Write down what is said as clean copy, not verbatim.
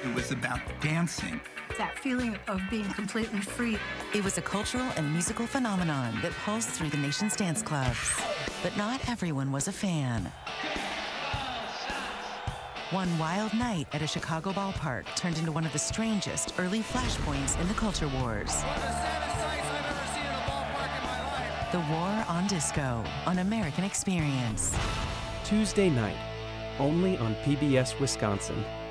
It was about dancing. That feeling of being completely free. It was a cultural and musical phenomenon that pulsed through the nation's dance clubs. But not everyone was a fan. One wild night at a Chicago ballpark turned into one of the strangest early flashpoints in the culture wars. One of the saddest sights I've ever seen in a ballpark in my life. The War on Disco on American Experience. Tuesday night, only on PBS Wisconsin.